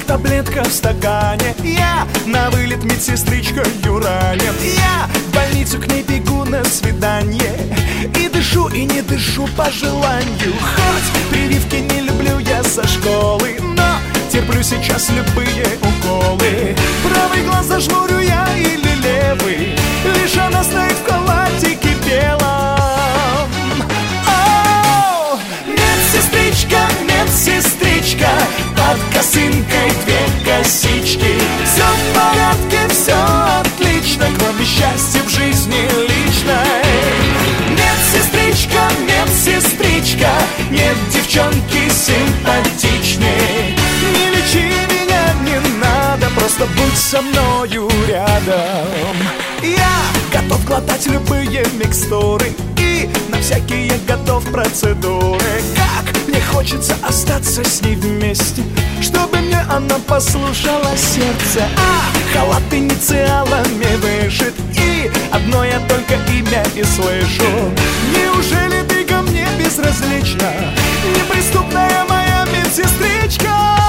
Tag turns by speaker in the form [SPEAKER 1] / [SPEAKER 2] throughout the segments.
[SPEAKER 1] таблетка в стакане. Я на вылет медсестричкою ранен. Я в больницу к ней бегу на свидание. И дышу, и не дышу по желанию. Хоть прививки не люблю я со школы, но терплю сейчас любые уколы. Правый глаз зажмурю я или левый, лишь она стоит в халатике белом. О, медсестричка, медсестричка, под косынкой две косички. Все в порядке, все отлично, кроме счастья в жизни личной. Медсестричка, медсестричка, нет девчонки симпатичней. Не лечи меня, не надо, просто будь со мною рядом. Я готов глотать любые микстуры и на всякие готов процедуры. Как мне хочется остаться с ней вместе, чтобы мне она послушала сердце. А халат инициалами вышит, и одно я только имя и слышу. Неужели ты ко мне безразлична, неприступная моя медсестричка?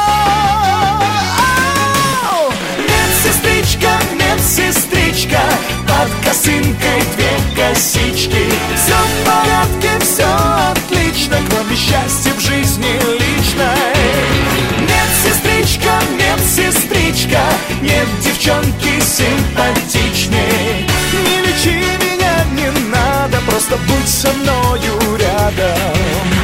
[SPEAKER 1] Ау! Медсестричка, медсестричка, под косынкой две косички. Все в порядке, все отлично, кроме счастья в жизни личной. Медсестричка, медсестричка, нет девчонки симпатичней. Не лечи меня, не надо, просто будь со мною рядом.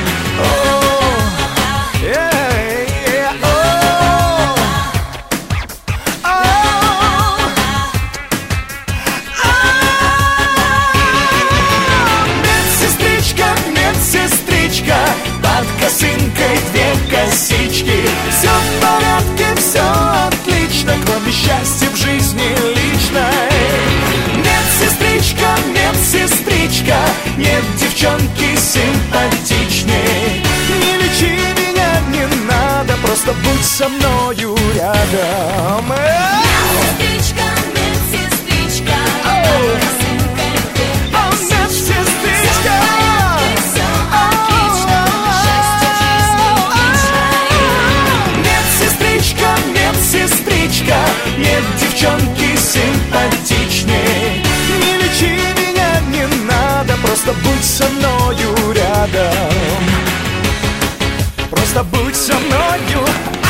[SPEAKER 1] Медсестричка, медсестричка, под косынкой две косички. Все в порядке, все отлично, кроме счастья в жизни личной. Медсестричка, медсестричка, нет девчонки симпатичней. Не лечи меня, не надо, просто будь со мною рядом.
[SPEAKER 2] Медсестричка, медсестричка, под косынкой две косички.
[SPEAKER 1] Медсестричка,
[SPEAKER 2] Все отлично, счастье в жизни личной.
[SPEAKER 1] медсестричка, медсестричка, нет девчонки симпатичней. Не лечи меня, не надо, просто будь со мною рядом. Просто будь со мною